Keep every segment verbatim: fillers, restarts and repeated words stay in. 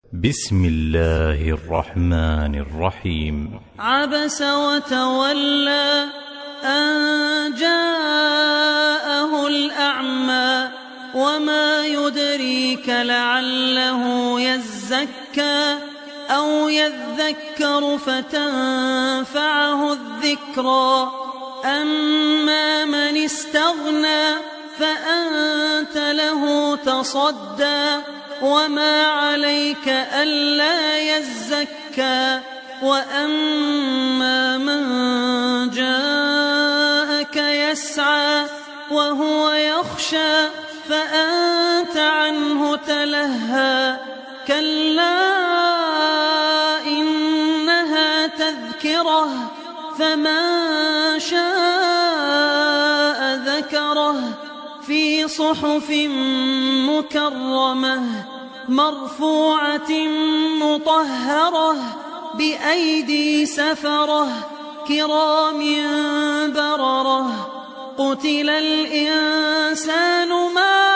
بسم الله الرحمن الرحيم. عبس وتولى أن جاءه الأعمى وما يدريك لعله يزكى أو يذكر فتنفعه الذكرى. أما من استغنى فأنت له تصدى وما عليك ألا يزكى. وأما من جاءك يسعى وهو يخشى فأنت عنه تلهى. كلا إنها تذكرة فمن شاء ذكره في صحف مكرمة مرفوعة مطهرة بأيدي سفرة كرام بررة. قتل الإنسان ما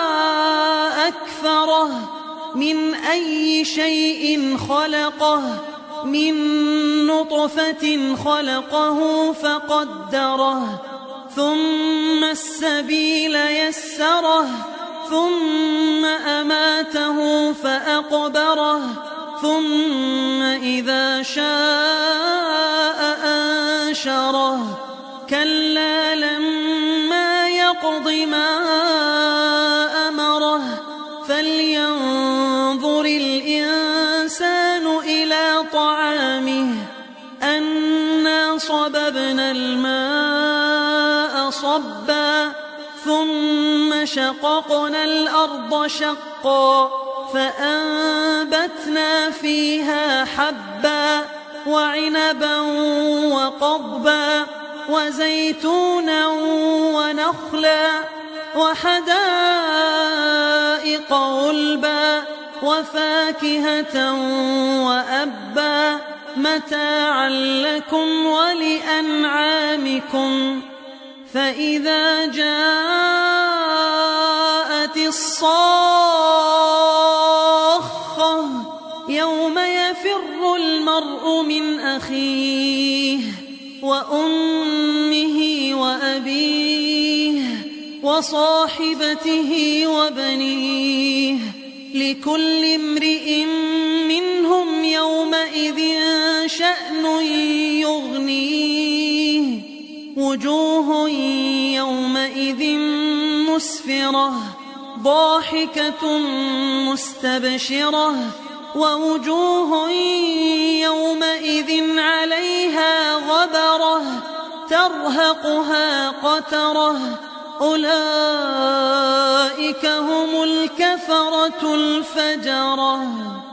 أكفره من أي شيء خلقه من نطفة خلقه فقدره ثم السبيل يسره ثم أماته فأقبره ثم إذا شاء أنشره. كلا لما يقض ما أمره فلينظر الإنسان إلى طعامه أنا صببنا الماء صبا ثم شققنا الأرض شقا فأنبتنا فيها حبا وعنبا وقضبا وزيتونا ونخلا وحدائق غلبا وفاكهة وأبا متاعا لكم ولأنعامكم. فإذا جاءت الصاخة يوم يفر المرء من أخيه وأمه وأبيه وصاحبته وبنيه لكل امرئ منهم يومئذ شأن يغنيه. وجوه يومئذ مسفرة ضاحكة مستبشرة ووجوه يومئذ عليها غبرة ترهقها قترة. أولئك هم الكفرة الفجرة.